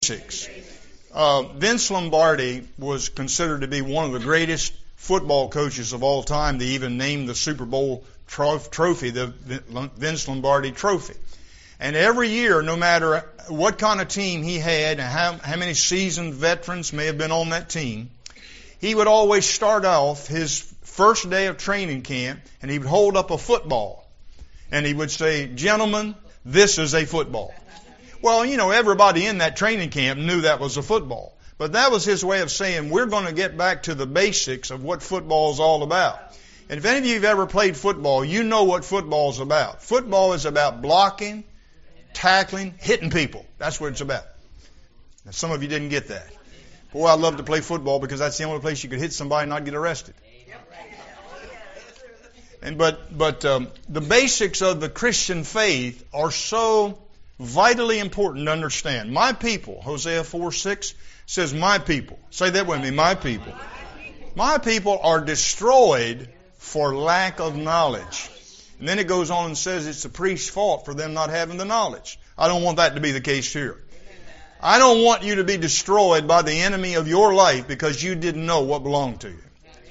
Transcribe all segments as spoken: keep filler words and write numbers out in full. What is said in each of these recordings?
Six. Uh, Vince Lombardi was considered to be one of the greatest football coaches of all time. They even named the Super Bowl trof- trophy the Vince Lombardi Trophy. And every year, no matter what kind of team he had and how, how many seasoned veterans may have been on that team, he would always start off his first day of training camp and he would hold up a football. And he would say, "Gentlemen, this is a football." Well, you know, everybody in that training camp knew that was a football. But that was his way of saying, we're going to get back to the basics of what football is all about. And if any of you have ever played football, you know what football is about. Football is about blocking, tackling, hitting people. That's what it's about. Now, some of you didn't get that. Boy, I love to play football because that's the only place you could hit somebody and not get arrested. And but but um, the basics of the Christian faith are so vitally important to understand. My people, Hosea four six says, my people. Say that with me, my people. My people are destroyed for lack of knowledge. And then it goes on and says it's the priest's fault for them not having the knowledge. I don't want that to be the case here. I don't want you to be destroyed by the enemy of your life because you didn't know what belonged to you.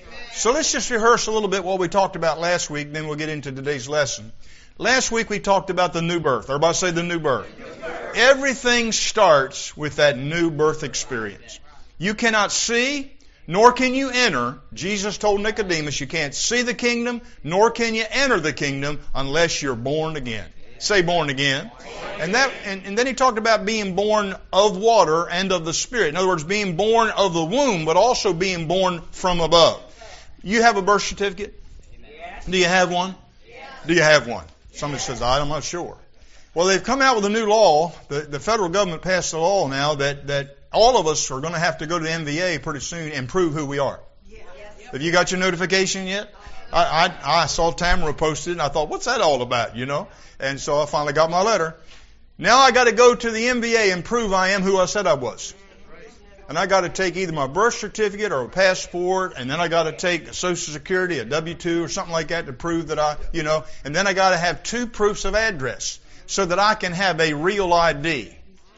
So let's just rehearse a little bit what we talked about last week, then we'll get into today's lesson. Last week we talked about the new birth. Everybody say the new birth. Everything starts with that new birth experience. You cannot see, nor can you enter. Jesus told Nicodemus, you can't see the kingdom, nor can you enter the kingdom unless you're born again. Say born again. And that, and, and then he talked about being born of water and of the Spirit. In other words, being born of the womb, but also being born from above. You have a birth certificate? Do you have one? Do you have one? Somebody says, I'm not sure. Well, they've come out with a new law. The, the federal government passed a law now that, that all of us are going to have to go to the M V A pretty soon and prove who we are. Yes. Have you got your notification yet? I, I, I saw Tamara posted and I thought, what's that all about, you know? And so I finally got my letter. Now I got to go to the M V A and prove I am who I said I was. And I got to take either my birth certificate or a passport, and then I got to take a Social Security, a W two or something like that to prove that I, you know, and then I got to have two proofs of address so that I can have a real I D.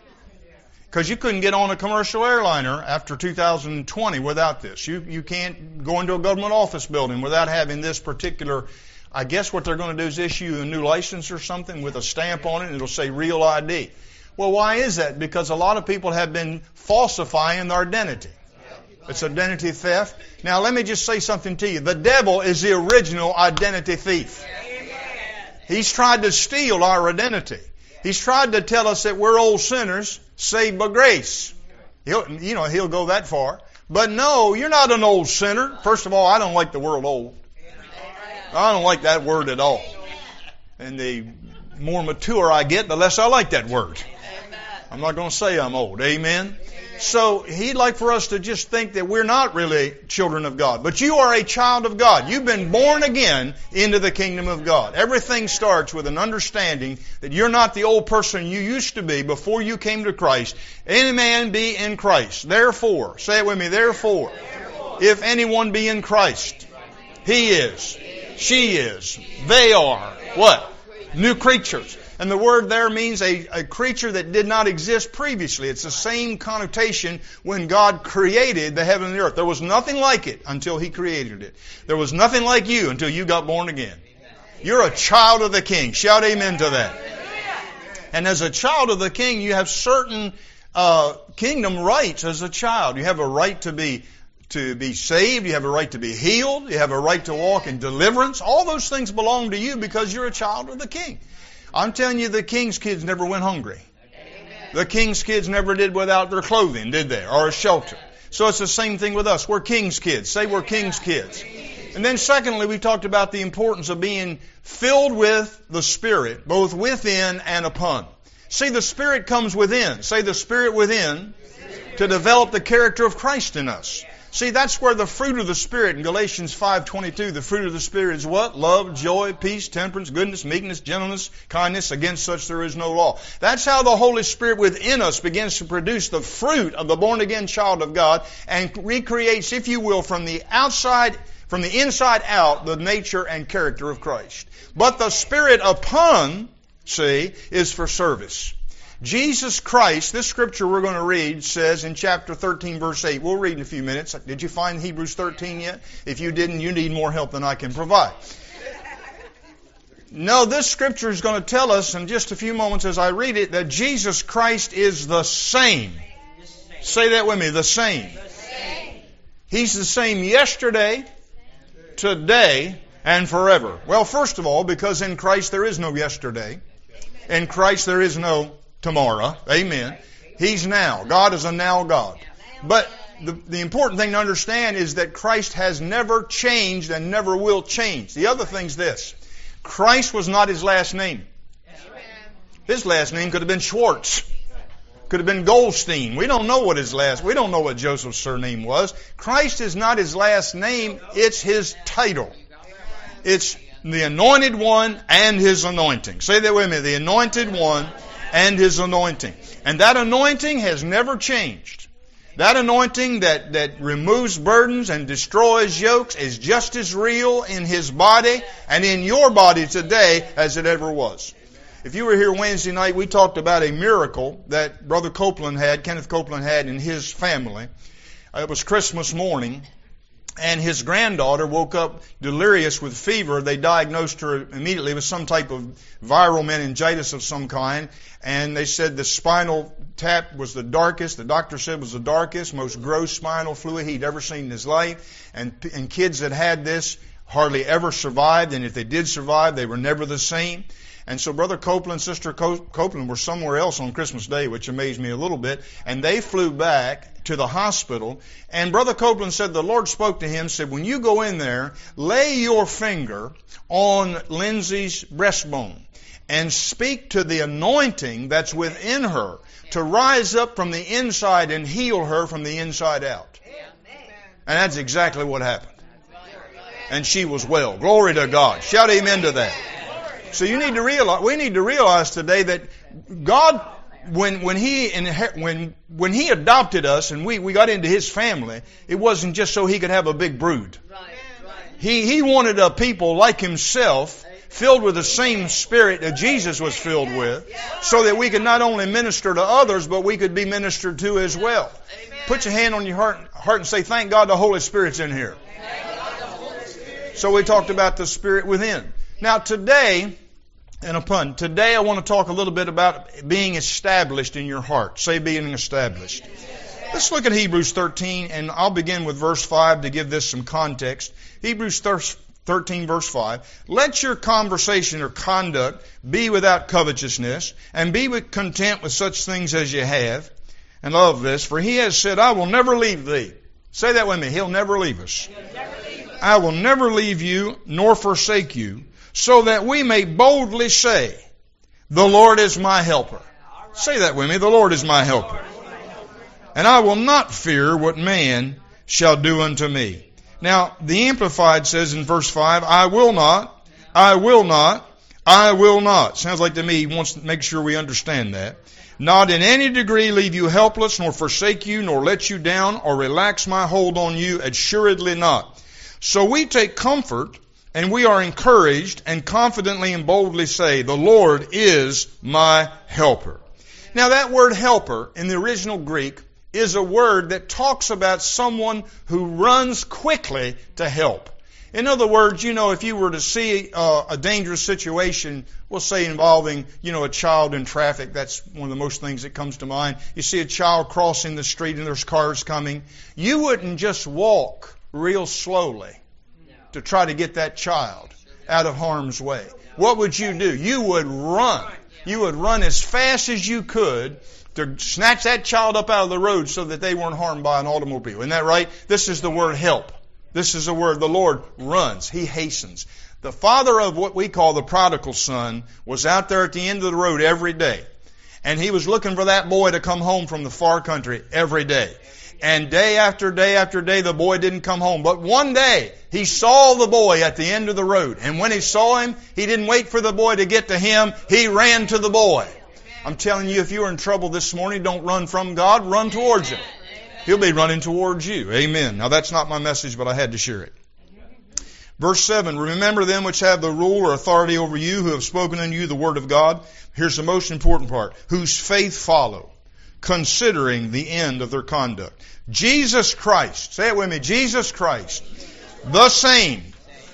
Because you couldn't get on a commercial airliner after two thousand twenty without this. You you can't go into a government office building without having this particular. I guess what they're going to do is issue a new license or something with a stamp on it, and it'll say real I D. Well, why is that? Because a lot of people have been falsifying their identity. It's identity theft. Now, let me just say something to you. The devil is the original identity thief. He's tried to steal our identity. He's tried to tell us that we're old sinners saved by grace. He'll, you know, he'll go that far. But no, you're not an old sinner. First of all, I don't like the word old. I don't like that word at all. And the more mature I get, the less I like that word. I'm not going to say I'm old. Amen? So he'd like for us to just think that we're not really children of God. But you are a child of God. You've been born again into the kingdom of God. Everything starts with an understanding that you're not the old person you used to be before you came to Christ. Any man be in Christ. Therefore, say it with me, therefore, if anyone be in Christ, he is, she is, they are, what? New creatures. And the word there means a, a creature that did not exist previously. It's the same connotation when God created the heaven and the earth. There was nothing like it until He created it. There was nothing like you until you got born again. You're a child of the King. Shout amen to that. And as a child of the King, you have certain uh, kingdom rights as a child. You have a right to be to be saved. You have a right to be healed. You have a right to walk in deliverance. All those things belong to you because you're a child of the King. I'm telling you, the king's kids never went hungry. The king's kids never did without their clothing, did they? Or a shelter. So it's the same thing with us. We're king's kids. Say we're king's kids. And then secondly, we talked about the importance of being filled with the Spirit, both within and upon. See, the Spirit comes within. Say the Spirit within to develop the character of Christ in us. See, that's where the fruit of the Spirit in Galatians five twenty-two, the fruit of the Spirit is what? Love, joy, peace, temperance, goodness, meekness, gentleness, kindness. Against such there is no law. That's how the Holy Spirit within us begins to produce the fruit of the born-again child of God and recreates, if you will, from the outside, from the inside out, the nature and character of Christ. But the Spirit upon, see, is for service. Jesus Christ, this scripture we're going to read says in chapter thirteen, verse eight. We'll read in a few minutes. Did you find Hebrews thirteen yet? If you didn't, you need more help than I can provide. No, this scripture is going to tell us in just a few moments as I read it that Jesus Christ is the same. Say that with me, the same. He's the same yesterday, today, and forever. Well, first of all, because in Christ there is no yesterday. In Christ there is no tomorrow. Amen. He's now. God is a now God. But the, the important thing to understand is that Christ has never changed and never will change. The other thing's this. Christ was not His last name. His last name could have been Schwartz. Could have been Goldstein. We don't know what his last, we don't know what Joseph's surname was. Christ is not his last name. It's His title. It's the Anointed One and His anointing. Say that with me. The Anointed One and His anointing. And that anointing has never changed. That anointing that, that removes burdens and destroys yokes is just as real in His body and in your body today as it ever was. If you were here Wednesday night, we talked about a miracle that Brother Copeland had, Kenneth Copeland had in his family. It was Christmas morning. And his granddaughter woke up delirious with fever. They diagnosed her immediately with some type of viral meningitis of some kind. And they said the spinal tap was the darkest. The doctor said it was the darkest, most gross spinal fluid he'd ever seen in his life. And, and kids that had this hardly ever survived. And if they did survive, they were never the same. And so Brother Copeland, Sister Copeland were somewhere else on Christmas Day, which amazed me a little bit. And they flew back to the hospital. And Brother Copeland said the Lord spoke to him, said, when you go in there, lay your finger on Lindsay's breastbone and speak to the anointing that's within her to rise up from the inside and heal her from the inside out. And that's exactly what happened. And she was well. Glory to God. Shout amen to that. So you need to realize, we need to realize today that God, when when He when when He adopted us and we, we got into His family, it wasn't just so He could have a big brood. He He wanted a people like Himself, filled with the same Spirit that Jesus was filled with, so that we could not only minister to others, but we could be ministered to as well. Put your hand on your heart, heart and say, thank God the Holy Spirit's in here. So we talked about the Spirit within. Now today, and a pun, today I want to talk a little bit about being established in your heart. Say being established. Let's look at Hebrews thirteen, and I'll begin with verse five to give this some context. Hebrews thirteen, verse five. Let your conversation or conduct be without covetousness, and be content with such things as you have. And love this, for He has said, I will never leave thee. Say that with me. He'll never leave us. I will never leave you, nor forsake you, so that we may boldly say, the Lord is my helper. Say that with me. The Lord is my helper. And I will not fear what man shall do unto me. Now, the Amplified says in verse five, I will not, I will not, I will not. Sounds like to me he wants to make sure we understand that. Not in any degree leave you helpless, nor forsake you, nor let you down, or relax my hold on you, assuredly not. So we take comfort, and we are encouraged and confidently and boldly say, the Lord is my helper. Now that word helper in the original Greek is a word that talks about someone who runs quickly to help. In other words, you know, if you were to see uh, a dangerous situation, we'll say involving, you know, a child in traffic, that's one of the most things that comes to mind. You see a child crossing the street and there's cars coming. You wouldn't just walk real slowly to try to get that child out of harm's way. What would you do? You would run. You would run as fast as you could to snatch that child up out of the road so that they weren't harmed by an automobile. Isn't that right? This is the word help. This is the word. The Lord runs. He hastens. The father of what we call the prodigal son was out there at the end of the road every day. And he was looking for that boy to come home from the far country every day. And day after day after day, the boy didn't come home. But one day, he saw the boy at the end of the road. And when he saw him, he didn't wait for the boy to get to him. He ran to the boy. I'm telling you, if you're in trouble this morning, don't run from God. Run towards Him. He'll be running towards you. Amen. Now, that's not my message, but I had to share it. Verse seven, remember them which have the rule or authority over you, who have spoken unto you the word of God. Here's the most important part. Whose faith follow, considering the end of their conduct. Jesus Christ. Say it with me. Jesus Christ. The same.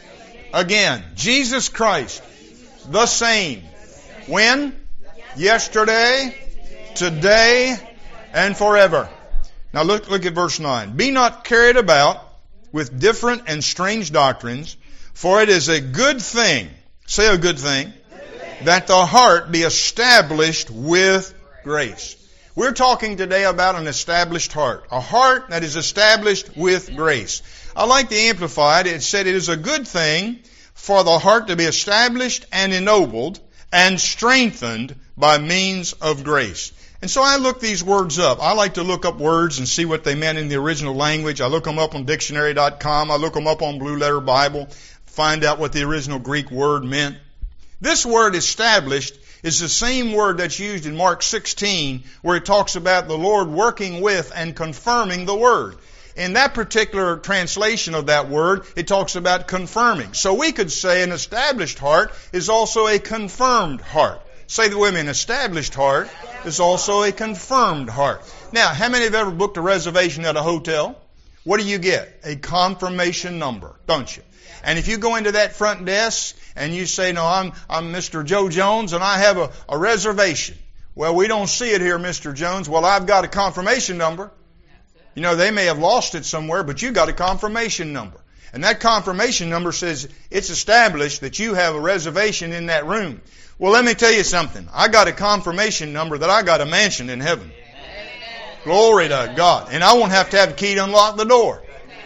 Again. Jesus Christ. The same. When? Yesterday, today, and forever. Now look, look at verse nine. Be not carried about with different and strange doctrines, for it is a good thing, say a good thing, that the heart be established with grace. We're talking today about an established heart. A heart that is established with grace. I like the Amplified. It said it is a good thing for the heart to be established and ennobled and strengthened by means of grace. And so I look these words up. I like to look up words and see what they meant in the original language. I look them up on dictionary dot com. I look them up on Blue Letter Bible. Find out what the original Greek word meant. This word established is the same word that's used in Mark sixteen, where it talks about the Lord working with and confirming the word. In that particular translation of that word, it talks about confirming. So we could say an established heart is also a confirmed heart. Say the women, an established heart is also a confirmed heart. Now, how many have ever booked a reservation at a hotel? What do you get? A confirmation number, don't you? And if you go into that front desk and you say, no, I'm, I'm Mister Joe Jones and I have a, a reservation. Well, we don't see it here, Mister Jones. Well, I've got a confirmation number. You know, they may have lost it somewhere, but you got a confirmation number. And that confirmation number says it's established that you have a reservation in that room. Well, let me tell you something. I got a confirmation number that I got a mansion in heaven. Amen. Glory to God. And I won't have to have a key to unlock the door.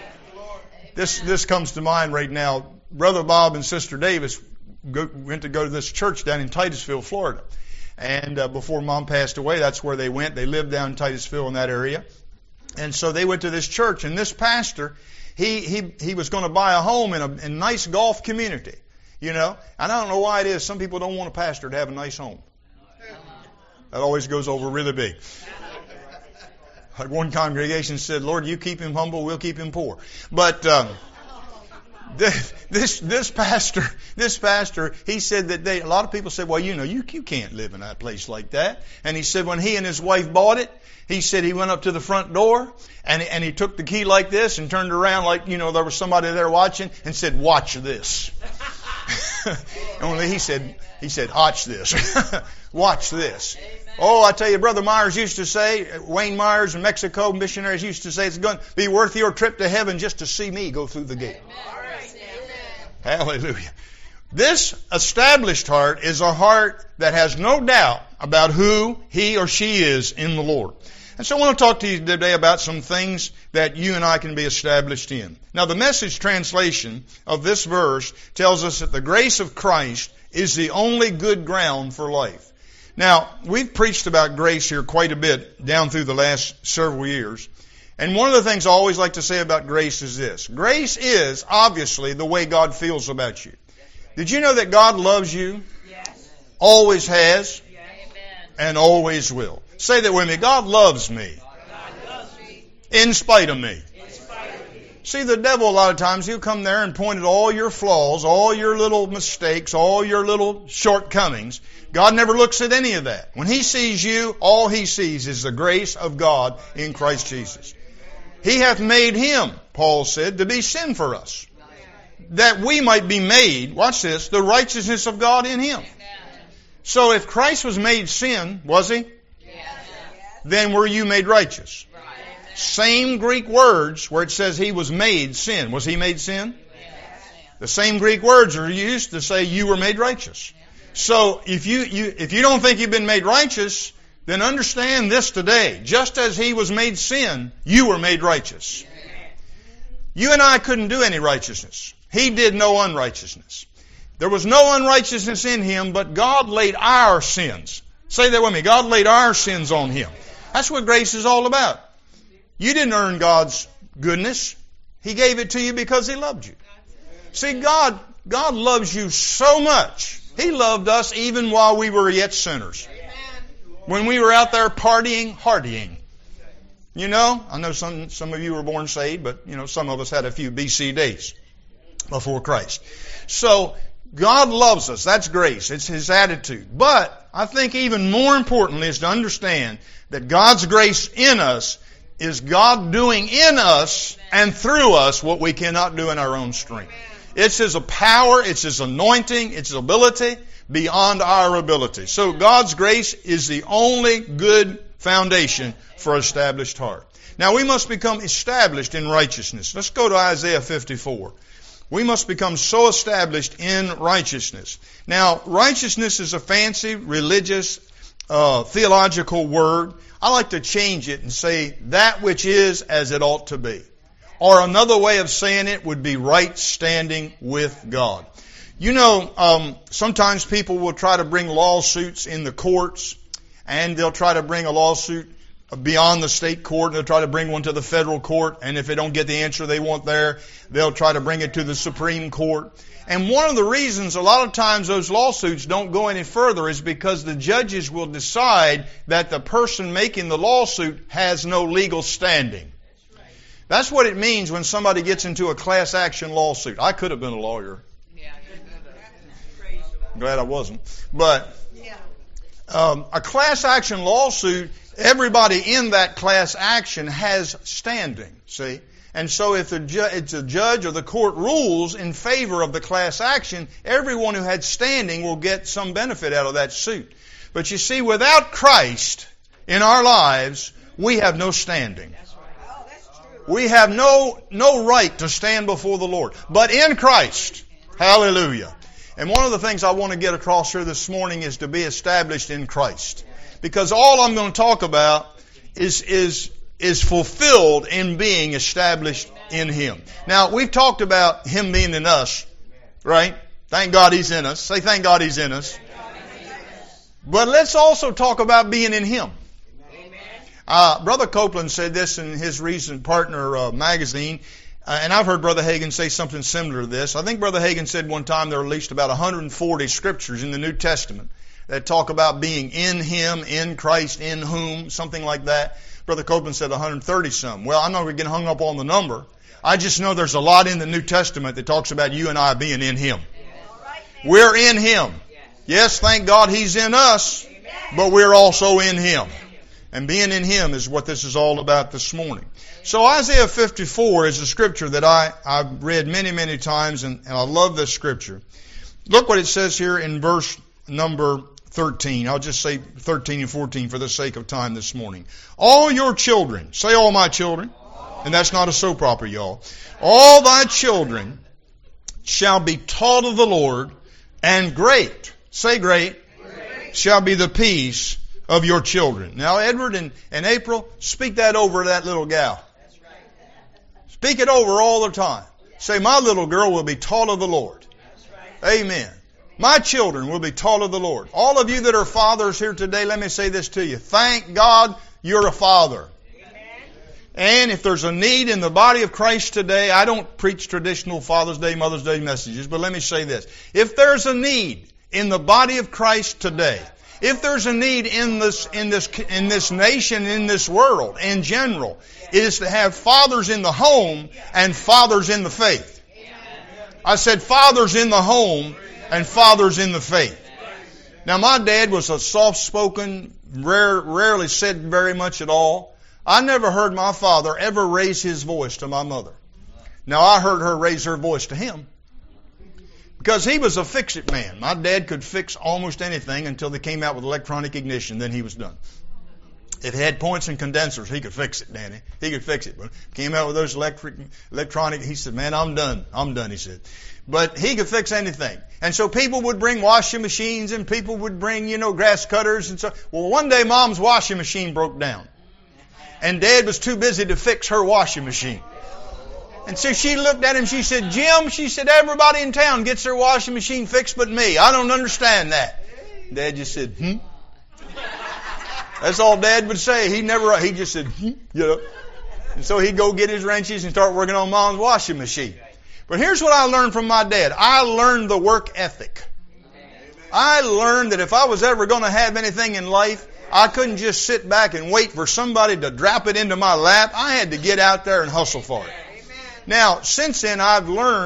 This this comes to mind right now. Brother Bob and Sister Davis go, went to go to this church down in Titusville, Florida. And uh, before Mom passed away, that's where they went. They lived down in Titusville in that area. And so they went to this church. And this pastor, he he he was going to buy a home in a, in a nice golf community. You know, and I don't know why it is. Some people don't want a pastor to have a nice home. That always goes over really big. Like one congregation said, Lord, you keep him humble, we'll keep him poor. But um, this, this this pastor, this pastor, he said that they. A lot of people said, well, you know, you you can't live in that place like that. And he said when he and his wife bought it, he said he went up to the front door and and he took the key like this and turned around like, you know, there was somebody there watching and said, watch this. Only he said, he said, watch this. Watch this. Amen. Oh, I tell you, Brother Myers used to say, Wayne Myers in Mexico, missionaries used to say, it's going to be worth your trip to heaven just to see me go through the gate. Amen. Hallelujah. This established heart is a heart that has no doubt about who he or she is in the Lord. And so I want to talk to you today about some things that you and I can be established in. Now, the Message translation of this verse tells us that the grace of Christ is the only good ground for life. Now, we've preached about grace here quite a bit down through the last several years. And one of the things I always like to say about grace is this. Grace is, obviously, the way God feels about you. Did you know that God loves you? Yes. Always has. Yes. And always will. Say that with me. God loves me. God loves me. In spite of me. In spite of me. See, the devil a lot of times, he'll come there and point at all your flaws, all your little mistakes, all your little shortcomings. God never looks at any of that. When He sees you, all He sees is the grace of God in Christ Jesus. He hath made Him, Paul said, to be sin for us, that we might be made, watch this, the righteousness of God in Him. So if Christ was made sin, was He? Then were you made righteous? Right. Same Greek words where it says He was made sin. Was He made sin? Yes. The same Greek words are used to say you were made righteous. So if you, you if you don't think you've been made righteous, then understand this today. Just as He was made sin, you were made righteous. You and I couldn't do any righteousness. He did no unrighteousness. There was no unrighteousness in Him, but God laid our sins. Say that with me. God laid our sins on Him. That's what grace is all about. You didn't earn God's goodness. He gave it to you because He loved you. See, God, God loves you so much. He loved us even while we were yet sinners. When we were out there partying, hardying. You know, I know some, some of you were born saved, but, you know, some of us had a few B C days. before Christ. So, God loves us. That's grace. It's His attitude. But I think even more importantly is to understand that God's grace in us is God doing in us and through us what we cannot do in our own strength. It's His power, it's His anointing, it's His ability beyond our ability. So God's grace is the only good foundation for an established heart. Now we must become established in righteousness. Let's go to Isaiah fifty-four. We must become so established in righteousness. Now, righteousness is a fancy, religious, uh, theological word. I like to change it and say that which is as it ought to be. Or another way of saying it would be right standing with God. You know, um, sometimes people will try to bring lawsuits in the courts, and they'll try to bring a lawsuit beyond the state court, and they'll try to bring one to the federal court, and if they don't get the answer they want there, they'll try to bring it to the Supreme Court. And one of the reasons a lot of times those lawsuits don't go any further is because the judges will decide that the person making the lawsuit has no legal standing. That's what it means when somebody gets into a class action lawsuit. I could have been a lawyer. I'm glad I wasn't. But um, a class action lawsuit, everybody in that class action has standing, see? And so if the ju- it's a judge or the court rules in favor of the class action, everyone who had standing will get some benefit out of that suit. But you see, without Christ in our lives, we have no standing. We have no, no right to stand before the Lord. But in Christ, hallelujah. And one of the things I want to get across here this morning is to be established in Christ. Because all I'm going to talk about is, is, is fulfilled in being established in Him. Now, we've talked about Him being in us, right? Thank God He's in us. Say, thank God He's in us. But let's also talk about being in Him. Uh, Brother Copeland said this in his recent Partner uh, magazine, uh, and I've heard Brother Hagin say something similar to this. I think Brother Hagin said one time there are at least about one hundred forty scriptures in the New Testament that talk about being in Him, in Christ, in whom, something like that. Brother Copeland said one hundred thirty some. Well, I'm not going to get hung up on the number. I just know there's a lot in the New Testament that talks about you and I being in Him. We're in Him. Yes, thank God He's in us, but we're also in Him. And being in Him is what this is all about this morning. So Isaiah fifty-four is a scripture that I, I've read many, many times, and, and I love this scripture. Look what it says here in verse number thirteen. I'll just say thirteen and fourteen for the sake of time this morning. All your children, say all my children, and that's not a soap opera, y'all. All thy children shall be taught of the Lord, and great, say great, great. Shall be the peace of your children. Now, Edward and, and April, speak that over that little gal. Speak it over all the time. Say, my little girl will be taught of the Lord. Amen. My children will be taught of the Lord. All of you that are fathers here today, let me say this to you. Thank God you're a father. And if there's a need in the body of Christ today, I don't preach traditional Father's Day, Mother's Day messages, but let me say this. If there's a need in the body of Christ today, if there's a need in this, in this, in this nation, in this world, in general, it is to have fathers in the home and fathers in the faith. I said fathers in the home and fathers in the faith. Now, my dad was a soft-spoken, rare, rarely said very much at all. I never heard my father ever raise his voice to my mother. Now, I heard her raise her voice to him. Because he was a fix-it man. My dad could fix almost anything until they came out with electronic ignition. Then he was done. If it had points and condensers, he could fix it, Danny. He could fix it. But came out with those electric, electronic, he said, man, I'm done. I'm done, he said. But he could fix anything. And so people would bring washing machines and people would bring, you know, grass cutters and so. Well, one day Mom's washing machine broke down. And Dad was too busy to fix her washing machine. And so she looked at him, she said, Jim, she said, everybody in town gets their washing machine fixed but me. I don't understand that. Dad just said, hmm. That's all Dad would say. He never, he just said, hmm, you know. And so he'd go get his wrenches and start working on Mom's washing machine. But here's what I learned from my dad. I learned the work ethic. I learned that if I was ever going to have anything in life, I couldn't just sit back and wait for somebody to drop it into my lap. I had to get out there and hustle for it. Now, since then, I've learned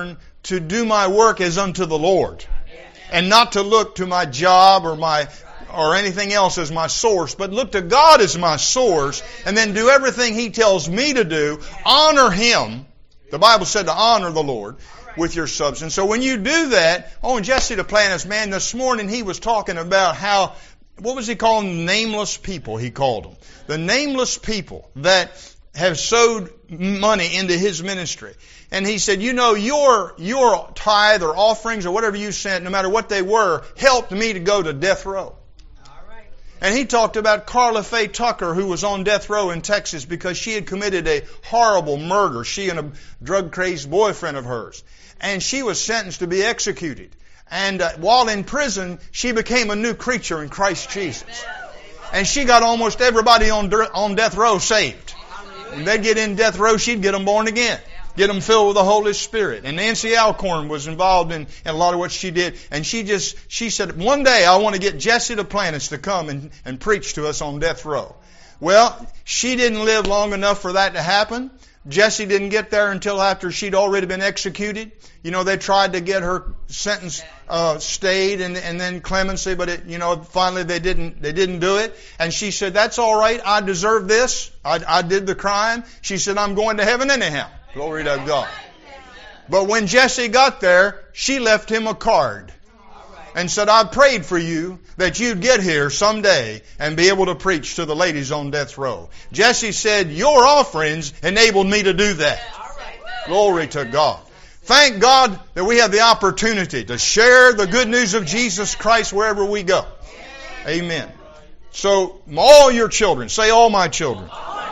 to do my work as unto the Lord. And not to look to my job or my or anything else as my source, but look to God as my source, and then do everything He tells me to do. Honor Him. The Bible said to honor the Lord with your substance. So when you do that, oh, and Jesse Duplantis, man, this morning he was talking about how, what was he calling nameless people, he called them. The nameless people that have sowed money into his ministry. And he said, you know, your your tithe or offerings or whatever you sent, no matter what they were, helped me to go to death row. And he talked about Carla Faye Tucker, who was on death row in Texas because she had committed a horrible murder, she and a drug-crazed boyfriend of hers. And she was sentenced to be executed. And uh, while in prison, she became a new creature in Christ Jesus. And she got almost everybody on on death row saved. When they'd get in death row, she'd get them born again. Get them filled with the Holy Spirit. And Nancy Alcorn was involved in, in a lot of what she did. And she just, she said, one day I want to get Jesse Duplantis to come and, and preach to us on death row. Well, she didn't live long enough for that to happen. Jesse didn't get there until after she'd already been executed. You know, they tried to get her sentence uh, stayed and, and then clemency, but it, you know, finally they didn't. They didn't do it. And she said, "That's all right. I deserve this. I, I did the crime." She said, "I'm going to heaven anyhow." Glory to God. But when Jesse got there, she left him a card and said, "I prayed for you that you'd get here someday and be able to preach to the ladies on death row." Jesse said, "Your offerings enabled me to do that." Glory to God. Thank God that we have the opportunity to share the good news of Jesus Christ wherever we go. Amen. So, all your children, say all my children.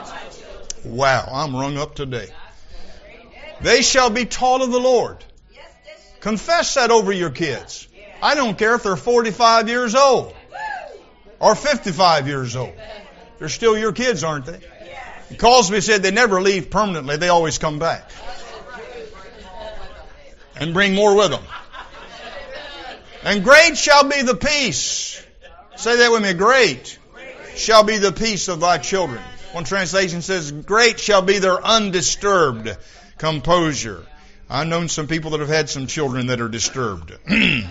Wow, I'm rung up today. They shall be taught of the Lord. Confess that over your kids. I don't care if they're forty-five years old or fifty-five years old. They're still your kids, aren't they? Cosby said they never leave permanently. They always come back. And bring more with them. And great shall be the peace. Say that with me. Great shall be the peace of thy children. One translation says, great shall be their undisturbed composure. I've known some people that have had some children that are disturbed. In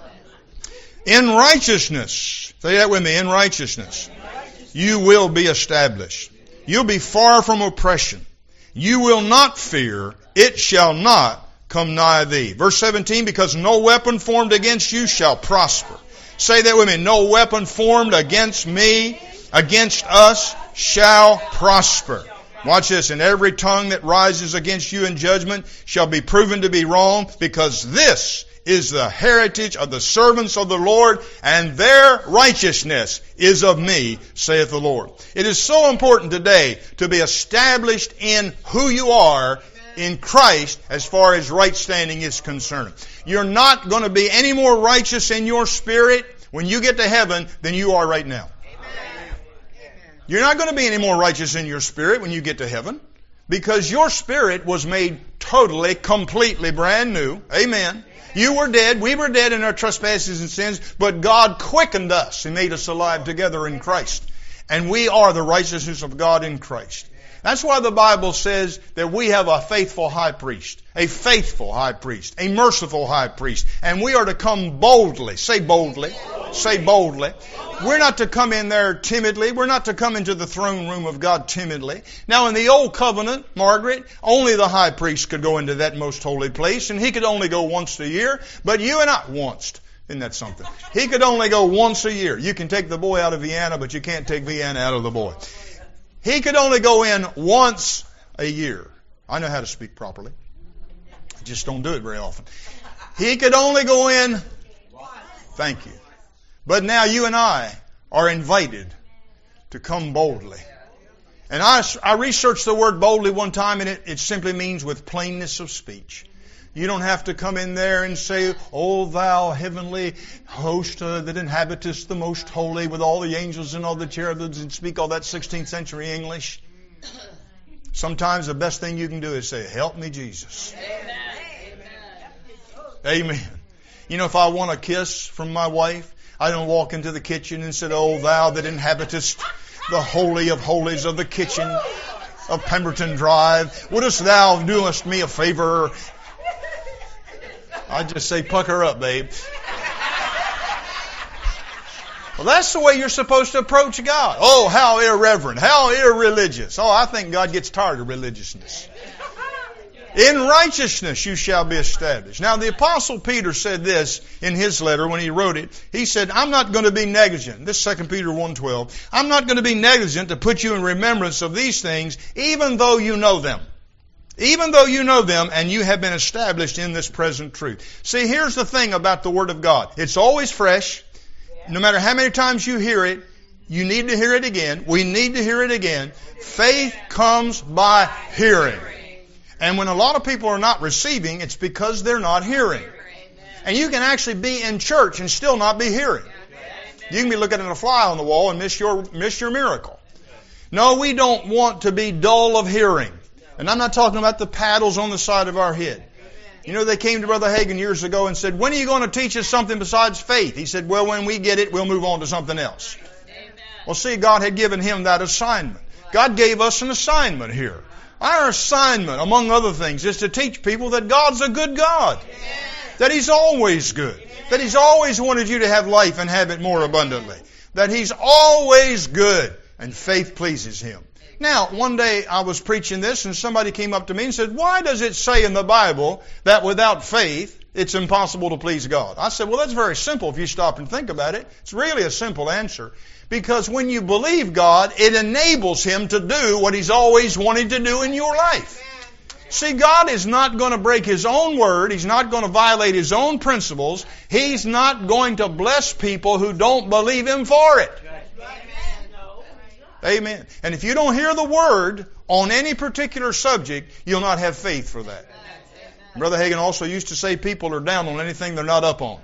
righteousness, say that with me, in righteousness, you will be established. You'll be far from oppression. You will not fear, it shall not come nigh thee. Verse seventeen, because no weapon formed against you shall prosper. Say that with me, no weapon formed against me, against us, shall prosper. Watch this, and every tongue that rises against you in judgment shall be proven to be wrong, because this is the heritage of the servants of the Lord, and their righteousness is of me, saith the Lord. It is so important today to be established in who you are in Christ as far as right standing is concerned. You're not going to be any more righteous in your spirit when you get to heaven than you are right now. You're not going to be any more righteous in your spirit when you get to heaven, because your spirit was made totally, completely brand new. Amen. You were dead. We were dead in our trespasses and sins, but God quickened us and made us alive together in Christ. And we are the righteousness of God in Christ. That's why the Bible says that we have a faithful high priest, a faithful high priest, a merciful high priest, and we are to come boldly. Say boldly. Say boldly. We're not to come in there timidly. We're not to come into the throne room of God timidly. Now, in the old covenant, Margaret, only the high priest could go into that most holy place, and he could only go once a year. But you and I, once. Isn't that something? He could only go once a year. You can take the boy out of Vienna, but you can't take Vienna out of the boy. He could only go in once a year. I know how to speak properly. I just don't do it very often. He could only go in. Thank you. But now you and I are invited to come boldly. And I, I researched the word boldly one time, and it, it simply means with plainness of speech. You don't have to come in there and say, "O thou heavenly host uh, that inhabitest the most holy with all the angels and all the cherubims," and speak all that sixteenth century English. Sometimes the best thing you can do is say, "Help me, Jesus." Amen. Amen. You know, if I want a kiss from my wife, I don't walk into the kitchen and say, "O thou that inhabitest the holy of holies of the kitchen of Pemberton Drive, wouldst thou doest me a favor?" I just say, pucker up, babe. Well, that's the way you're supposed to approach God. Oh, how irreverent, how irreligious. Oh, I think God gets tired of religiousness. In righteousness you shall be established. Now, the Apostle Peter said this in his letter when he wrote it. He said, I'm not going to be negligent. This is Second Peter one twelve. I'm not going to be negligent to put you in remembrance of these things, even though you know them. Even though you know them and you have been established in this present truth. See, here's the thing about the Word of God. It's always fresh. No matter how many times you hear it, you need to hear it again. We need to hear it again. Faith comes by hearing. And when a lot of people are not receiving, it's because they're not hearing. And you can actually be in church and still not be hearing. You can be looking at a fly on the wall and miss your, miss your miracle. No, we don't want to be dull of hearing. And I'm not talking about the paddles on the side of our head. You know, they came to Brother Hagin years ago and said, when are you going to teach us something besides faith? He said, well, when we get it, we'll move on to something else. Well, see, God had given him that assignment. God gave us an assignment here. Our assignment, among other things, is to teach people that God's a good God. That He's always good. That He's always wanted you to have life and have it more abundantly. That He's always good. And faith pleases Him. Now, one day I was preaching this and somebody came up to me and said, why does it say in the Bible that without faith it's impossible to please God? I said, well, that's very simple if you stop and think about it. It's really a simple answer. Because when you believe God, it enables Him to do what He's always wanted to do in your life. See, God is not going to break His own word. He's not going to violate His own principles. He's not going to bless people who don't believe Him for it. Amen. And if you don't hear the Word on any particular subject, you'll not have faith for that. Brother Hagin also used to say people are down on anything they're not up on.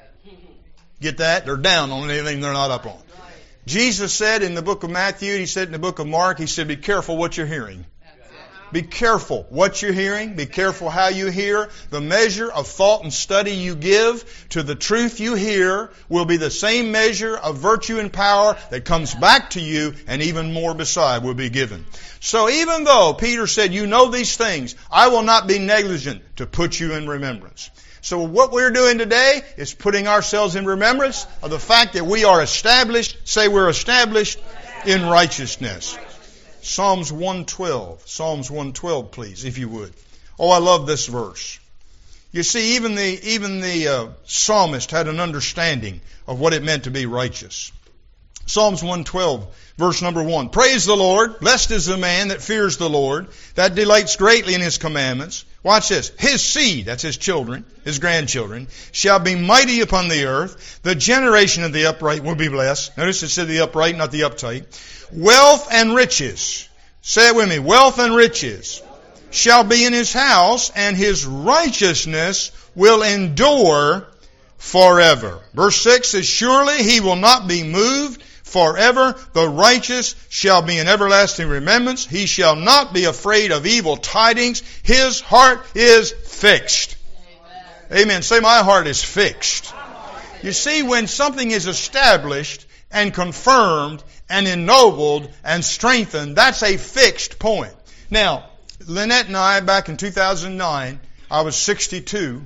Get that? They're down on anything they're not up on. Jesus said in the book of Matthew, He said in the book of Mark, He said, be careful what you're hearing. Be careful what you're hearing. Be careful how you hear. The measure of thought and study you give to the truth you hear will be the same measure of virtue and power that comes back to you, and even more beside will be given. So even though Peter said, you know these things, I will not be negligent to put you in remembrance. So what we're doing today is putting ourselves in remembrance of the fact that we are established, say we're established in righteousness. Psalms one twelve. Psalms one twelve, please, if you would. Oh, I love this verse. You see, even the even the uh, psalmist had an understanding of what it meant to be righteous. Psalms one twelve, verse number one. Praise the Lord. Blessed is the man that fears the Lord, that delights greatly in His commandments. Watch this. His seed, that's his children, his grandchildren, shall be mighty upon the earth. The generation of the upright will be blessed. Notice it said the upright, not the uptight. Wealth and riches. Say it with me. Wealth and riches shall be in his house, and his righteousness will endure forever. Verse six says, surely he will not be moved forever. The righteous shall be in everlasting remembrance. He shall not be afraid of evil tidings. His heart is fixed. Amen. Amen. Say, my heart is fixed. You see, when something is established and confirmed and ennobled and strengthened, that's a fixed point. Now, Lynette and I, back in two thousand nine, I was sixty-two,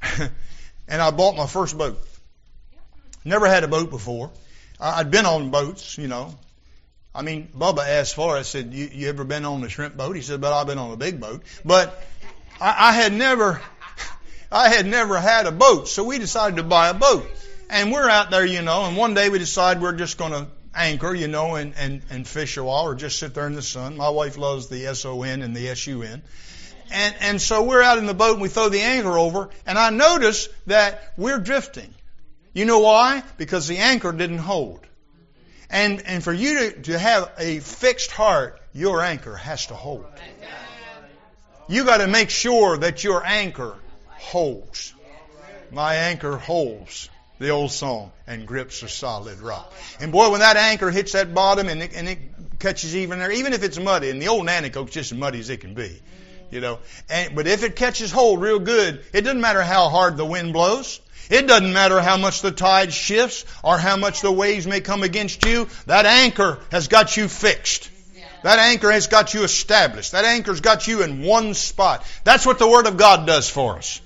and I bought my first boat. Never had a boat before. I'd been on boats, you know. I mean, Bubba asked for it. I said, you, you ever been on a shrimp boat? He said, but I've been on a big boat. But I, I had never, I had never had a boat. So we decided to buy a boat. And we're out there, you know, and one day we decide we're just going to anchor, you know, and, and, and fish a while or just sit there in the sun. My wife loves the S O N and the S U N. And, and so we're out in the boat and we throw the anchor over, and I notice that we're drifting. You know why? Because the anchor didn't hold. And and for you to, to have a fixed heart, your anchor has to hold. You got to make sure that your anchor holds. My anchor holds, the old song, and grips a solid rock. And boy, when that anchor hits that bottom and it, and it catches even there, even if it's muddy, and the old Nanticoke's just as muddy as it can be, you know. And, but if it catches hold real good, it doesn't matter how hard the wind blows. It doesn't matter how much the tide shifts or how much the waves may come against you. That anchor has got you fixed. That anchor has got you established. That anchor's got you in one spot. That's what the Word of God does for us.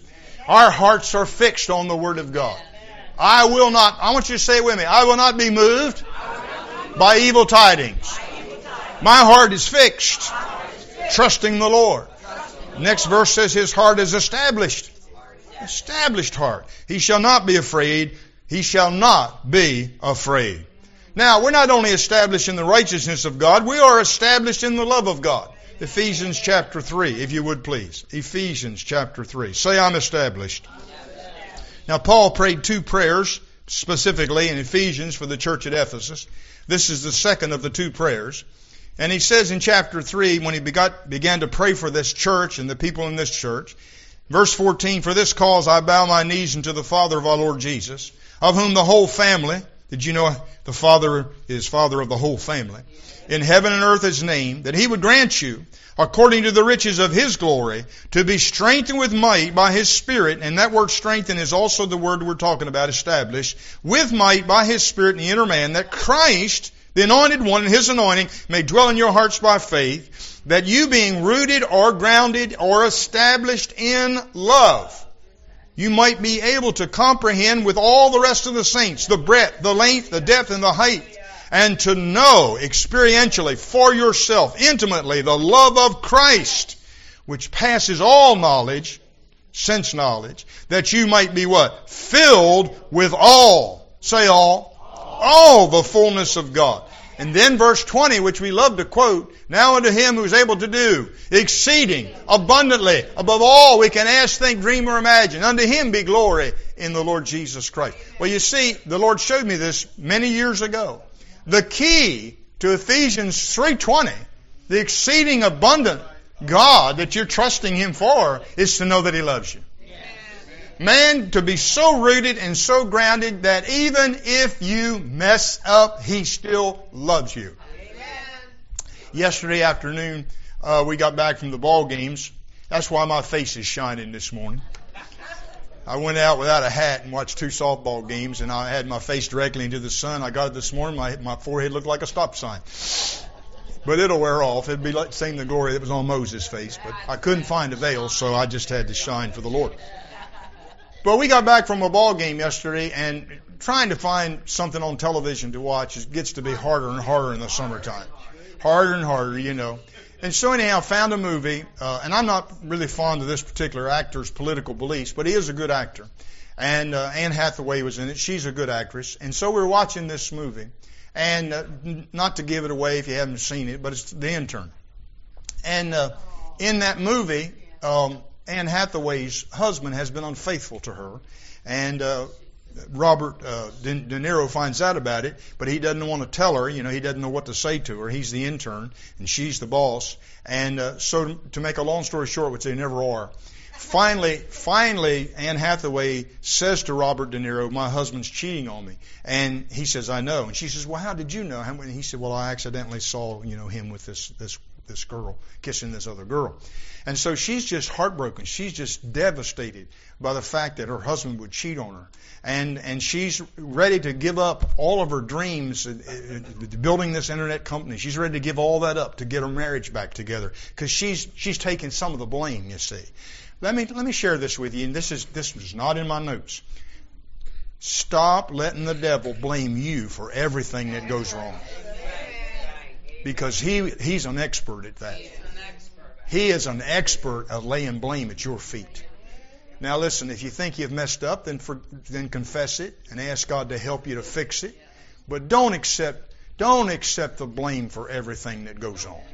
Our hearts are fixed on the Word of God. I will not, I want you to say it with me, I will not be moved by evil tidings. My heart is fixed, trusting the Lord. Next verse says his heart is established. Established heart. He shall not be afraid. He shall not be afraid. Now, we're not only established in the righteousness of God, we are established in the love of God. Ephesians chapter three, if you would please. Ephesians chapter three. Say, I'm established. Now, Paul prayed two prayers, specifically in Ephesians for the church at Ephesus. This is the second of the two prayers. And he says in chapter three, when he begot, began to pray for this church and the people in this church, verse fourteen, for this cause I bow my knees unto the Father of our Lord Jesus, of whom the whole family, did you know the Father is Father of the whole family, in heaven and earth is named, that He would grant you, according to the riches of His glory, to be strengthened with might by His Spirit, and that word strengthen is also the word we're talking about, established, with might by His Spirit in the inner man, that Christ, the anointed one, and His anointing may dwell in your hearts by faith, that you being rooted or grounded or established in love, you might be able to comprehend with all the rest of the saints the breadth, the length, the depth, and the height, and to know experientially for yourself, intimately, the love of Christ, which passes all knowledge, sense knowledge, that you might be what? Filled with all. Say all. All the fullness of God. And then verse twenty, which we love to quote, now unto Him who is able to do exceeding abundantly above all we can ask, think, dream, or imagine. Unto Him be glory in the Lord Jesus Christ. Well, you see, the Lord showed me this many years ago. The key to Ephesians three twenty, the exceeding abundant God that you're trusting Him for, is to know that He loves you. Man, to be so rooted and so grounded that even if you mess up, He still loves you. Amen. Yesterday afternoon, uh, we got back from the ball games. That's why my face is shining this morning. I went out without a hat and watched two softball games, and I had my face directly into the sun. I got it this morning. My, my forehead looked like a stop sign. But it'll wear off. It'd be like seeing the glory that was on Moses' face. But I couldn't find a veil, so I just had to shine for the Lord. But we got back from a ball game yesterday, and trying to find something on television to watch it gets to be harder and harder in the summertime. Harder and harder, you know. And so anyhow, found a movie, uh, and I'm not really fond of this particular actor's political beliefs, but he is a good actor. And uh, Anne Hathaway was in it. She's a good actress. And so we were watching this movie. And uh, not to give it away if you haven't seen it, but it's The Intern. And uh, in that movie, um, Anne Hathaway's husband has been unfaithful to her, and uh, Robert uh, De, De Niro finds out about it, but he doesn't want to tell her. You know, he doesn't know what to say to her. He's the intern, and she's the boss. And uh, so, to make a long story short, which they never are, finally, finally, Anne Hathaway says to Robert De Niro, "My husband's cheating on me," and he says, "I know." And she says, "Well, how did you know?" And he said, "Well, I accidentally saw, you know, him with this this this girl kissing this other girl." And so she's just heartbroken. She's just devastated by the fact that her husband would cheat on her. And and she's ready to give up all of her dreams, uh, uh, building this internet company. She's ready to give all that up to get her marriage back together, because she's she's taking some of the blame, you see. Let me let me share this with you, and this is this was not in my notes. Stop letting the devil blame you for everything that goes wrong, because he he's an expert at that. He is an expert at laying blame at your feet. Now listen, if you think you've messed up, then for, then confess it and ask God to help you to fix it. But don't accept don't accept the blame for everything that goes on.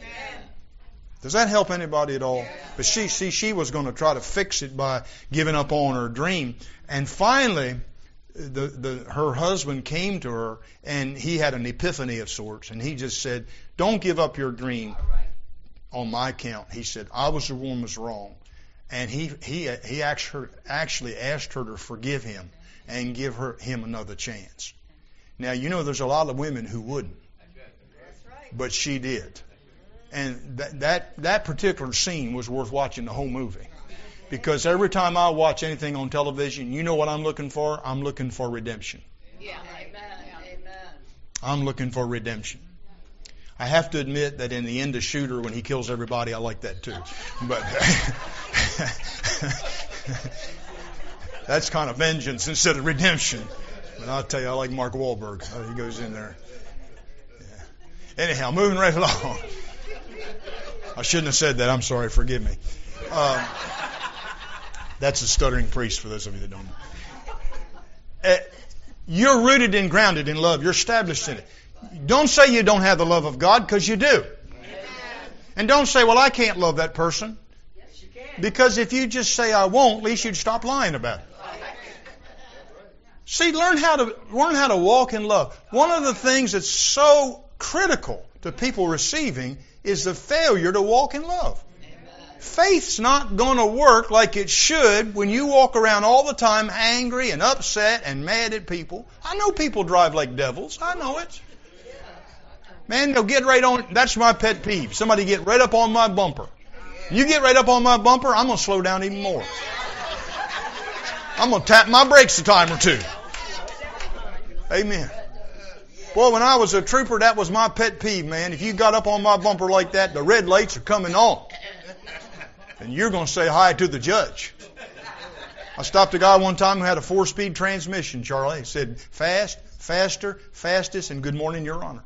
Does that help anybody at all? But she see she was going to try to fix it by giving up on her dream. And finally, the the her husband came to her, and he had an epiphany of sorts, and he just said, "Don't give up your dream on my account." He said, "I was the one who was wrong." And he he he actually actually asked her to forgive him and give her him another chance. Now, you know, there's a lot of women who wouldn't, but she did. And that that that particular scene was worth watching the whole movie, because every time I watch anything on television, you know what I'm looking for? I'm looking for redemption. Yeah, amen. I'm looking for redemption. I have to admit that in the end of Shooter, when he kills everybody, I like that too. But That's kind of vengeance instead of redemption. But I'll tell you, I like Mark Wahlberg. Oh, he goes in there. Yeah. Anyhow, moving right along. I shouldn't have said that. I'm sorry. Forgive me. Um, that's a stuttering priest for those of you that don't know. Uh, you're rooted and grounded in love. You're established in it. Don't say you don't have the love of God, because you do. And don't say, well, I can't love that person. Because if you just say I won't, at least you'd stop lying about it. See, learn how to learn how to walk in love. One of the things that's so critical to people receiving is the failure to walk in love. Faith's not going to work like it should when you walk around all the time angry and upset and mad at people. I know people drive like devils. I know it. Man, they'll get right on. That's my pet peeve. Somebody get right up on my bumper. You get right up on my bumper, I'm going to slow down even more. I'm going to tap my brakes a time or two. Amen. Boy, when I was a trooper, that was my pet peeve, man. If you got up on my bumper like that, the red lights are coming on. And you're going to say hi to the judge. I stopped a guy one time who had a four-speed transmission, Charlie. He said, fast, faster, fastest, and good morning, Your Honor.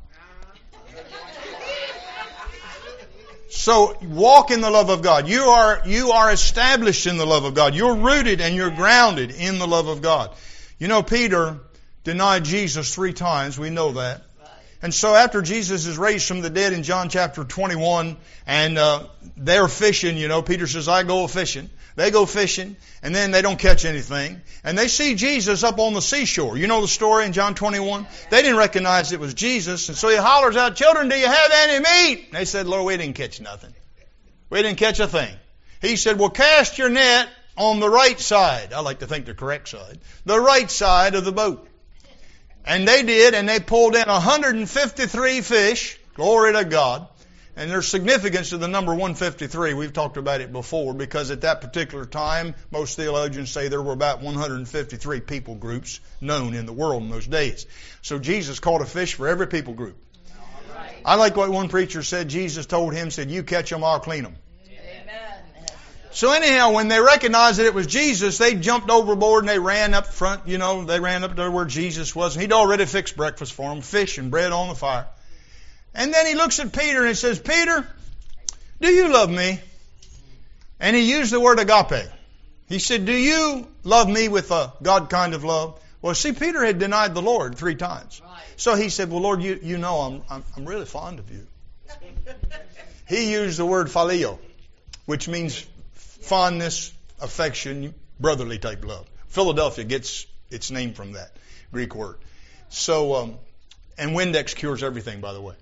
So walk in the love of God. You are you are established in the love of God. You're rooted and you're grounded in the love of God. You know, Peter denied Jesus three times. We know that. And so after Jesus is raised from the dead in John chapter twenty-one, and uh, they're fishing, you know, Peter says, I go fishing. They go fishing, and then they don't catch anything. And they see Jesus up on the seashore. You know the story in John twenty-one? They didn't recognize it was Jesus. And so he hollers out, children, do you have any meat? And they said, Lord, we didn't catch nothing. We didn't catch a thing. He said, well, cast your net on the right side. I like to think the correct side. The right side of the boat. And they did, and they pulled in one hundred fifty-three fish. Glory to God. And there's significance to the number one hundred fifty-three. We've talked about it before, because at that particular time, most theologians say there were about one hundred fifty-three people groups known in the world in those days. So Jesus caught a fish for every people group. Right. I like what one preacher said. Jesus told him, said, you catch them, I'll clean them. Amen. So anyhow, when they recognized that it was Jesus, they jumped overboard and they ran up front, you know, they ran up to where Jesus was. And he'd already fixed breakfast for them, fish and bread on the fire. And then he looks at Peter and he says, Peter, do you love me? And he used the word agape. He said, do you love me with a God kind of love? Well, see, Peter had denied the Lord three times. So he said, well, Lord, you, you know I'm, I'm, I'm really fond of you. He used the word phileo, which means fondness, affection, brotherly type love. Philadelphia gets its name from that Greek word. So, um, and Windex cures everything, by the way.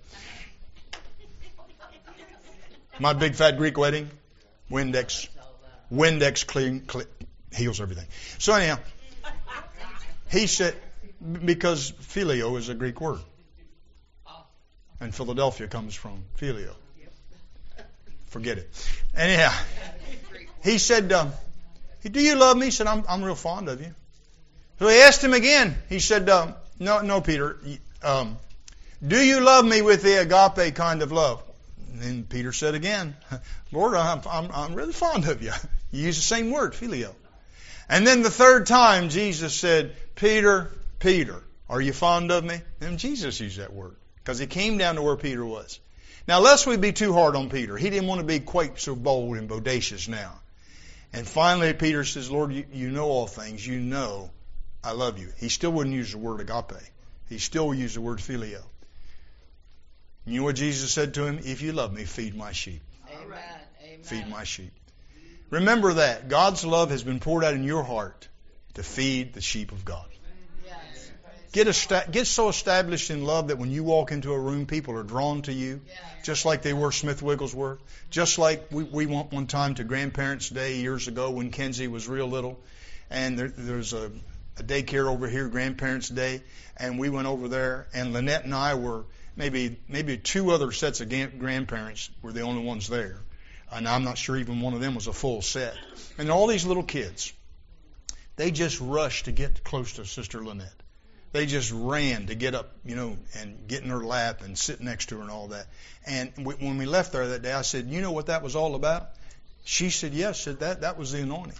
My big fat Greek wedding, Windex, Windex clean, clean, heals everything. So anyhow, he said, because phileo is a Greek word. And Philadelphia comes from phileo. Forget it. Anyhow, he said, um, do you love me? He said, I'm, I'm real fond of you. So he asked him again. He said, um, no, no, Peter, um, do you love me with the agape kind of love? And then Peter said again, Lord, I'm, I'm, I'm really fond of you. You use the same word, phileo. And then the third time, Jesus said, Peter, Peter, are you fond of me? And Jesus used that word because he came down to where Peter was. Now, lest we be too hard on Peter, he didn't want to be quite so bold and bodacious now. And finally, Peter says, Lord, you, you know all things. You know I love you. He still wouldn't use the word agape. He still used the word phileo. You know what Jesus said to him? If you love me, feed my sheep. Amen. Amen. Feed my sheep. Remember that. God's love has been poured out in your heart to feed the sheep of God. Yes. Get, esta- get so established in love that when you walk into a room, people are drawn to you, Yes. just like they were Smith Wigglesworth. Just like we, we went one time to Grandparents' Day years ago when Kenzie was real little. And there, there's a, a daycare over here, Grandparents' Day. And we went over there, and Lynette and I were... Maybe maybe two other sets of grandparents were the only ones there. And I'm not sure even one of them was a full set. And all these little kids, they just rushed to get close to Sister Lynette. They just ran to get up, you know, and get in her lap and sit next to her and all that. And we, when we left there that day, I said, you know what that was all about? She said, yes, said that, that was the anointing.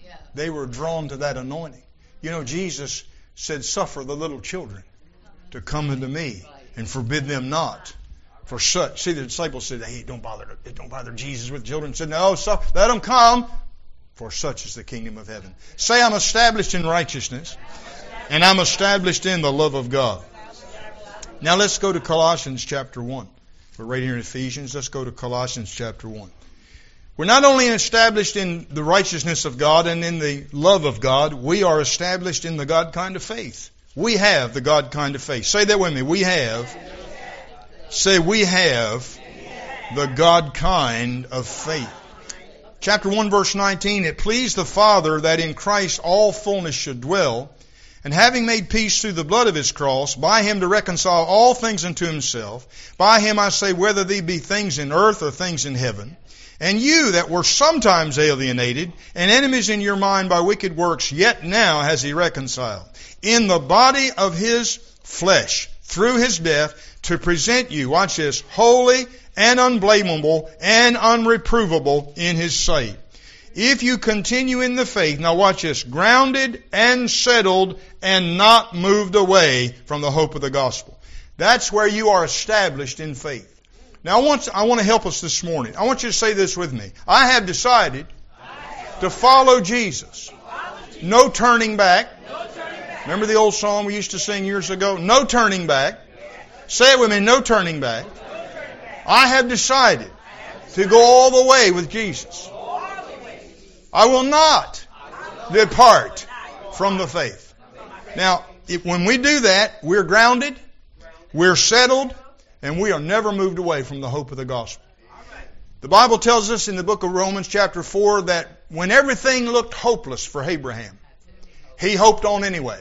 Yeah. They were drawn to that anointing. You know, Jesus said, suffer the little children to come unto me and forbid them not. For such, see, the disciples said, hey, don't bother, don't bother Jesus with children. He said, no, so, let them come. For such is the kingdom of heaven. Say, I'm established in righteousness, and I'm established in the love of God. Now let's go to Colossians chapter one. We're right here in Ephesians. Let's go to Colossians chapter one. We're not only established in the righteousness of God and in the love of God, we are established in the God kind of faith. We have the God kind of faith. Say that with me. We have. Say, we have the God kind of faith. Chapter one, verse nineteen, it pleased the Father that in Christ all fullness should dwell, and having made peace through the blood of His cross, by Him to reconcile all things unto Himself. By Him I say, whether they be things in earth or things in heaven. And you that were sometimes alienated, and enemies in your mind by wicked works, yet now has He reconciled, in the body of His flesh, through His death, to present you, watch this, holy and unblameable and unreprovable in His sight. If you continue in the faith, now watch this, grounded and settled and not moved away from the hope of the gospel. That's where you are established in faith. Now I want, I want to help us this morning. I want you to say this with me. I have decided to follow Jesus. No turning back. Remember the old song we used to sing years ago? No turning back. Say it with me, no turning back. I have decided to go all the way with Jesus. I will not depart from the faith. Now, if, when we do that, we're grounded, we're settled, and we are never moved away from the hope of the gospel. The Bible tells us in the book of Romans chapter four that when everything looked hopeless for Abraham, he hoped on anyway.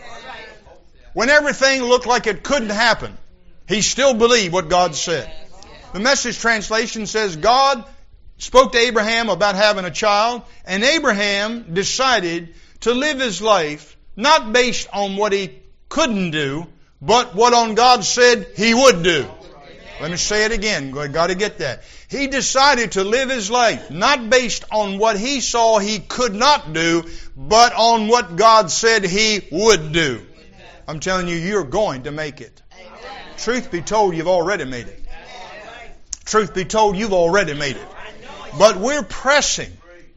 When everything looked like it couldn't happen, he still believed what God said. The Message translation says God spoke to Abraham about having a child, and Abraham decided to live his life not based on what he couldn't do, but what on God said he would do. Let me say it again. I've got to get that. He decided to live his life not based on what he saw he could not do, but on what God said he would do. I'm telling you, you're going to make it. Truth be told, you've already made it. Truth be told, you've already made it. But we're pressing.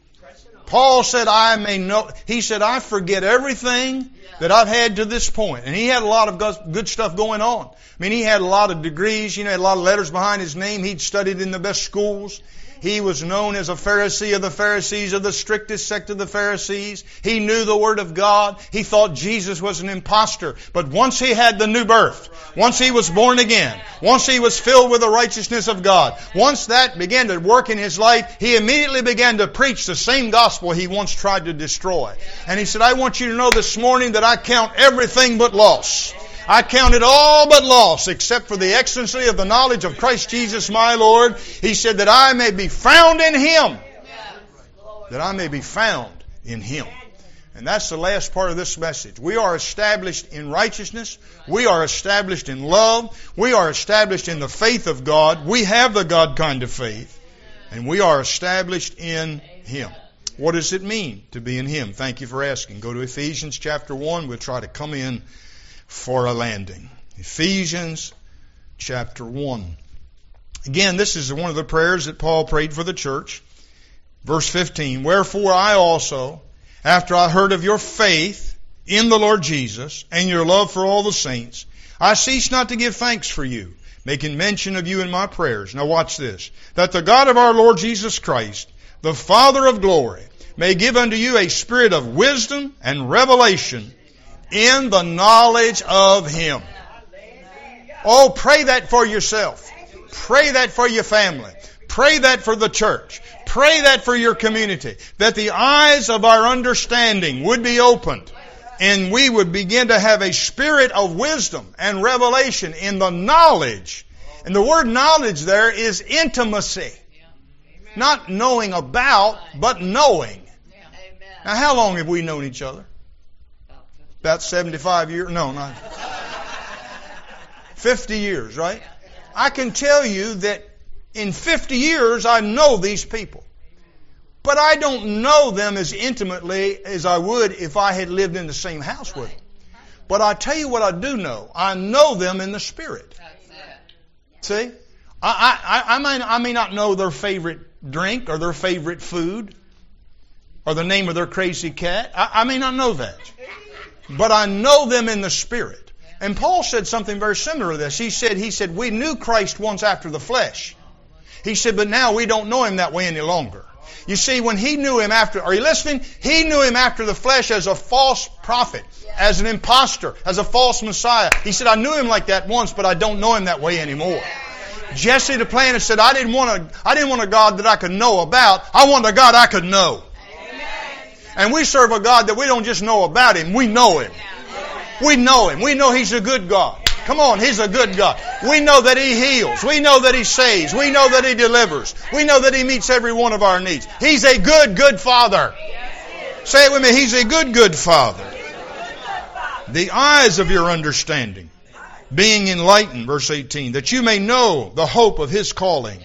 Paul said, I may know, he said, I forget everything that I've had to this point. And he had a lot of good stuff going on. I mean, he had a lot of degrees, you know, had a lot of letters behind his name. He'd studied in the best schools. He was known as a Pharisee of the Pharisees, of the strictest sect of the Pharisees. He knew the Word of God. He thought Jesus was an imposter. But once he had the new birth, once he was born again, once he was filled with the righteousness of God, once that began to work in his life, he immediately began to preach the same gospel he once tried to destroy. And he said, I want you to know this morning that I count everything but loss. I count it all but loss, except for the excellency of the knowledge of Christ Jesus my Lord. He said that I may be found in Him. That I may be found in Him. And that's the last part of this message. We are established in righteousness. We are established in love. We are established in the faith of God. We have the God kind of faith. And we are established in Him. What does it mean to be in Him? Thank you for asking. Go to Ephesians chapter one. We'll try to come in for a landing. Ephesians chapter one. Again, this is one of the prayers that Paul prayed for the church. Verse fifteen, wherefore I also, after I heard of your faith in the Lord Jesus and your love for all the saints, I cease not to give thanks for you, making mention of you in my prayers. Now watch this. That the God of our Lord Jesus Christ, the Father of glory, may give unto you a spirit of wisdom and revelation in the knowledge of Him. Oh, pray that for yourself. Pray that for your family. Pray that for the church. Pray that for your community. That the eyes of our understanding would be opened and we would begin to have a spirit of wisdom and revelation in the knowledge. And the word knowledge there is intimacy. Not knowing about, but knowing. Now, how long have we known each other? About seventy-five years? No, not. fifty years, right? I can tell you that in fifty years I know these people. But I don't know them as intimately as I would if I had lived in the same house with them. But I tell you what I do know. I know them in the Spirit. See? I, I, I, may, I may not know their favorite drink or their favorite food or the name of their crazy cat. I, I may not know that. But I know them in the Spirit. And Paul said something very similar to this. He said, he said, we knew Christ once after the flesh. He said, but now we don't know Him that way any longer. You see, when he knew Him after, are you listening? He knew Him after the flesh as a false prophet, as an imposter, as a false Messiah. He said, I knew Him like that once, but I don't know Him that way anymore. Jesse the planter said, I didn't want a, I didn't want a God that I could know about. I wanted a God I could know. And we serve a God that we don't just know about Him, we know Him. We know Him. We know He's a good God. Come on, He's a good God. We know that He heals. We know that He saves. We know that He delivers. We know that He meets every one of our needs. He's a good, good Father. Say it with me. He's a good, good Father. The eyes of your understanding being enlightened, verse eighteen, that you may know the hope of His calling.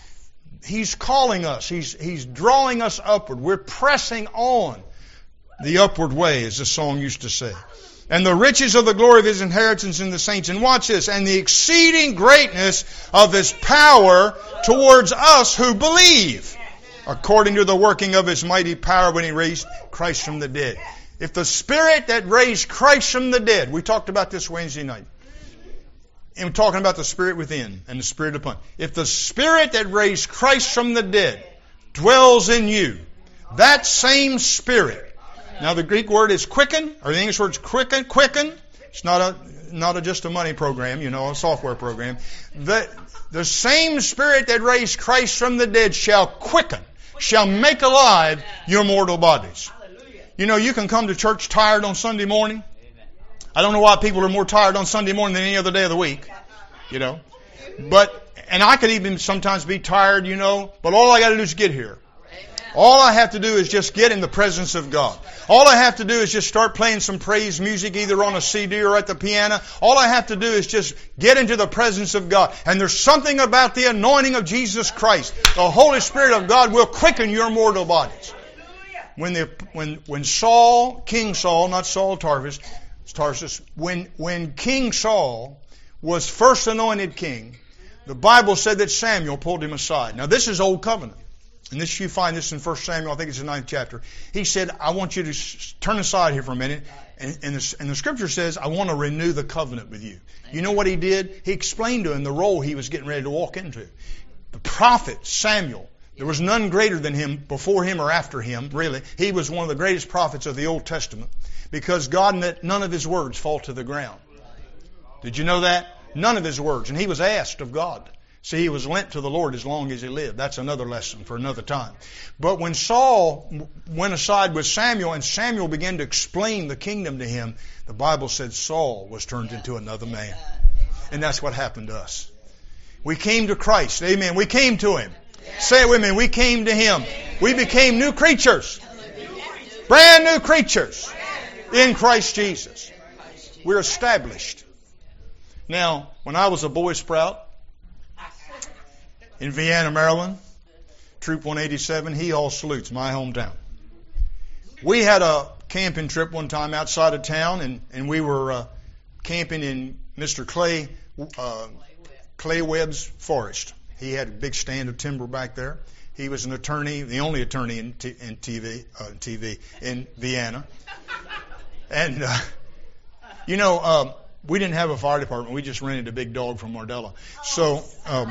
He's calling us. He's, he's drawing us upward. We're pressing on the upward way, as the song used to say. And the riches of the glory of His inheritance in the saints. And watch this. And the exceeding greatness of His power towards us who believe, according to the working of His mighty power when He raised Christ from the dead. If the Spirit that raised Christ from the dead, we talked about this Wednesday night. And we're talking about the Spirit within and the Spirit upon. If the Spirit that raised Christ from the dead dwells in you, that same Spirit. Now the Greek word is quicken, or the English word is quicken. Quicken. It's not a not a, just a money program, you know, a software program. The the same Spirit that raised Christ from the dead shall quicken, shall make alive your mortal bodies. You know, you can come to church tired on Sunday morning. I don't know why people are more tired on Sunday morning than any other day of the week. You know, but and I could even sometimes be tired, you know. But all I got to do is get here. All I have to do is just get in the presence of God. All I have to do is just start playing some praise music either on a C D or at the piano. All I have to do is just get into the presence of God. And there's something about the anointing of Jesus Christ. The Holy Spirit of God will quicken your mortal bodies. When the when when Saul, King Saul, not Saul Tarsus, Tarsus, when when King Saul was first anointed king, the Bible said that Samuel pulled him aside. Now this is Old Covenant. And this you find this in First Samuel, I think it's the ninth chapter. He said, I want you to turn aside here for a minute. And, and, the, and the Scripture says, I want to renew the covenant with you. You know what he did? He explained to him the role he was getting ready to walk into. The prophet Samuel, there was none greater than him before him or after him, really. He was one of the greatest prophets of the Old Testament because God let none of His words fall to the ground. Did you know that? None of His words. And he was asked of God. See, he was lent to the Lord as long as he lived. That's another lesson for another time. But when Saul went aside with Samuel and Samuel began to explain the kingdom to him, the Bible said Saul was turned into another man. And that's what happened to us. We came to Christ. Amen. We came to Him. Say it with me. We came to Him. We became new creatures. Brand new creatures in Christ Jesus. We're established. Now, when I was a Boy Sprout, in Vienna, Maryland, Troop one eighty-seven, He All Salutes, my hometown. We had a camping trip one time outside of town, and, and we were uh, camping in Mister Clay uh, Clay Webb's forest. He had a big stand of timber back there. He was an attorney, the only attorney in, t- in T V, uh, T V in Vienna. And, uh, you know, uh, we didn't have a fire department. We just rented a big dog from Mardella. So... Um,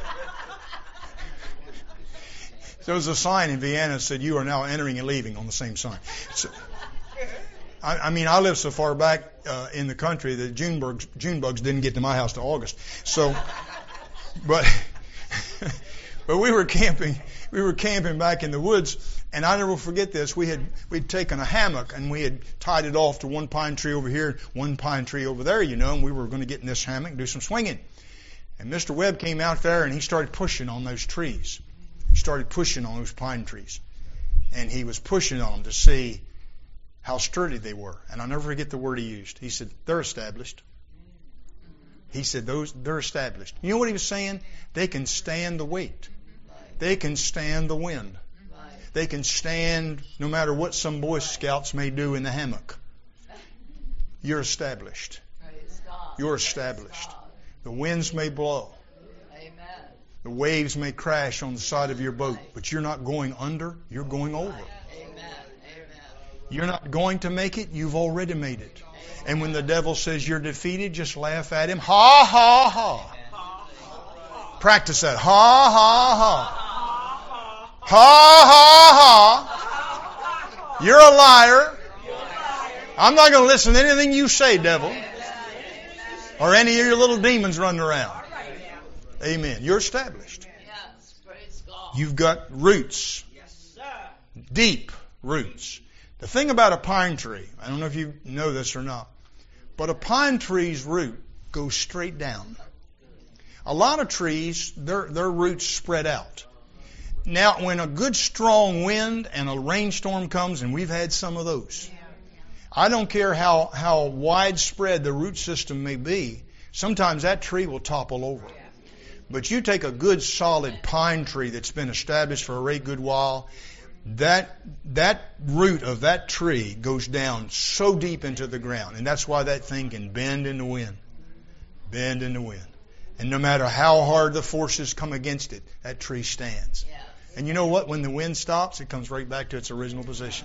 There was a sign in Vienna that said, you are now entering and leaving on the same sign. So, I, I mean, I live so far back uh, in the country that June bugs, June bugs didn't get to my house till August. So, but but we were camping. We were camping back in the woods, and I never will forget this. We had we'd taken a hammock and we had tied it off to one pine tree over here, one pine tree over there, you know, and we were going to get in this hammock and do some swinging. And Mister Webb came out there and he started pushing on those trees. He started pushing on those pine trees. And he was pushing on them to see how sturdy they were. And I'll never forget the word he used. He said, they're established. He said, those they're established. You know what he was saying? They can stand the weight. They can stand the wind. They can stand no matter what some Boy Scouts may do in the hammock. You're established. You're established. The winds may blow. The waves may crash on the side of your boat, but you're not going under, you're going over. You're not going to make it, you've already made it. And when the devil says you're defeated, just laugh at him. Ha, ha, ha. Practice that. Ha, ha, ha. Ha, ha, ha. You're a liar. I'm not going to listen to anything you say, devil. Or any of your little demons running around. Amen. You're established. You've got roots. Deep roots. The thing about a pine tree, I don't know if you know this or not, but a pine tree's root goes straight down. A lot of trees, their, their roots spread out. Now, when a good strong wind and a rainstorm comes, and we've had some of those, I don't care how, how widespread the root system may be, sometimes that tree will topple over. But you take a good solid pine tree that's been established for a very good while, that that root of that tree goes down so deep into the ground. And that's why that thing can bend in the wind. Bend in the wind. And no matter how hard the forces come against it, that tree stands. Yes. And you know what? When the wind stops, it comes right back to its original position.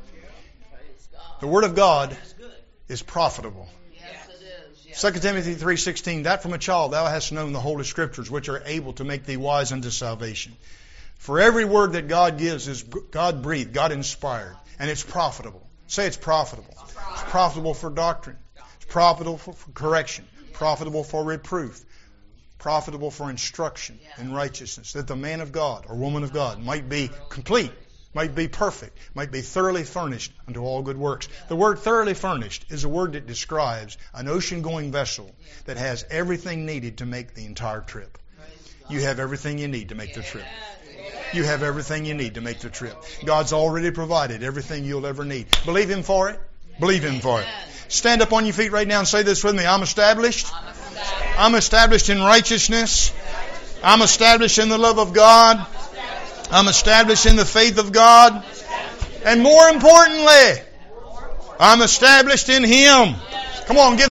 The Word of God is profitable. Yes, it is. Yes. Second Timothy three sixteen, that from a child thou hast known the Holy Scriptures, which are able to make thee wise unto salvation. For every word that God gives is God-breathed, God-inspired, and it's profitable. Say it's profitable. It's profitable for doctrine. It's profitable for, for correction. Profitable for reproof. Profitable for instruction in righteousness, that the man of God or woman of God might be complete, might be perfect, might be thoroughly furnished unto all good works. The word thoroughly furnished is a word that describes an ocean-going vessel that has everything needed to make the entire trip. You have everything you need to make the trip. You have everything you need to make the trip. God's already provided everything you'll ever need. Believe Him for it. Believe Him for it. Stand up on your feet right now and say this with me. I'm established. I'm established in righteousness. I'm established in the love of God. I'm established in the faith of God. And more importantly, I'm established in Him. Come on, give